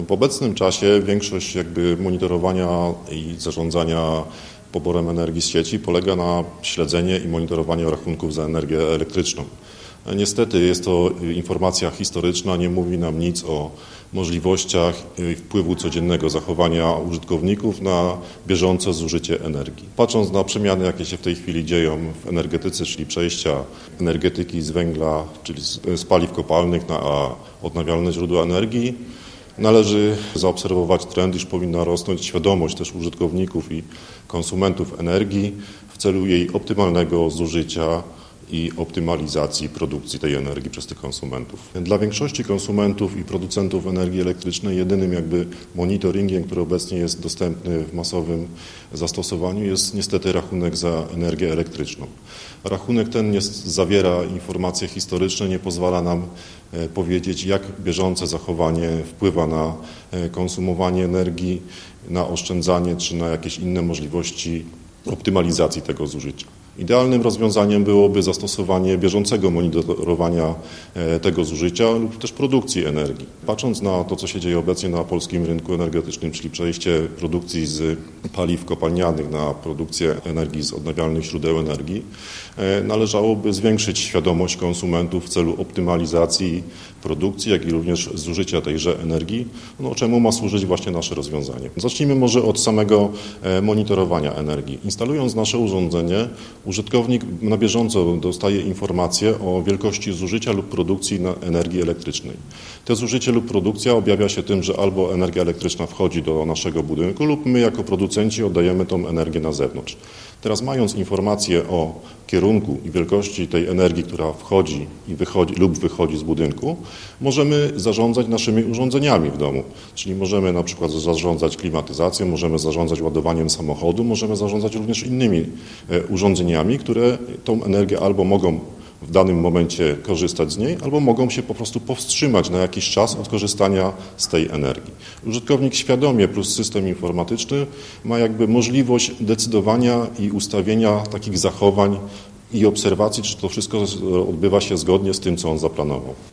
W obecnym czasie większość monitorowania i zarządzania poborem energii z sieci polega na śledzeniu i monitorowaniu rachunków za energię elektryczną. Niestety jest to informacja historyczna, nie mówi nam nic o możliwościach wpływu codziennego zachowania użytkowników na bieżące zużycie energii. Patrząc na przemiany, jakie się w tej chwili dzieją w energetyce, czyli przejścia energetyki z węgla, czyli z paliw kopalnych na odnawialne źródła energii, należy zaobserwować trend, iż powinna rosnąć świadomość też użytkowników i konsumentów energii w celu jej optymalnego zużycia i optymalizacji produkcji tej energii przez tych konsumentów. Dla większości konsumentów i producentów energii elektrycznej jedynym monitoringiem, który obecnie jest dostępny w masowym zastosowaniu, jest niestety rachunek za energię elektryczną. Rachunek ten zawiera informacje historyczne, nie pozwala nam powiedzieć, jak bieżące zachowanie wpływa na konsumowanie energii, na oszczędzanie czy na jakieś inne możliwości optymalizacji tego zużycia. Idealnym rozwiązaniem byłoby zastosowanie bieżącego monitorowania tego zużycia lub też produkcji energii. Patrząc na to, co się dzieje obecnie na polskim rynku energetycznym, czyli przejście produkcji z paliw kopalnianych na produkcję energii z odnawialnych źródeł energii, należałoby zwiększyć świadomość konsumentów w celu optymalizacji produkcji, jak i również zużycia tejże energii, czemu ma służyć właśnie nasze rozwiązanie. Zacznijmy może od samego monitorowania energii. Instalując nasze urządzenie, użytkownik na bieżąco dostaje informacje o wielkości zużycia lub produkcji energii elektrycznej. To zużycie lub produkcja objawia się tym, że albo energia elektryczna wchodzi do naszego budynku lub my jako producenci oddajemy tą energię na zewnątrz. Teraz mając informację o kierunku i wielkości tej energii, która wchodzi i wychodzi lub wychodzi z budynku, możemy zarządzać naszymi urządzeniami w domu. Czyli możemy na przykład zarządzać klimatyzacją, możemy zarządzać ładowaniem samochodu, możemy zarządzać również innymi urządzeniami, które tą energię albo mogą w danym momencie korzystać z niej, albo mogą się po prostu powstrzymać na jakiś czas od korzystania z tej energii. Użytkownik świadomie plus system informatyczny ma możliwość decydowania i ustawienia takich zachowań i obserwacji, czy to wszystko odbywa się zgodnie z tym, co on zaplanował.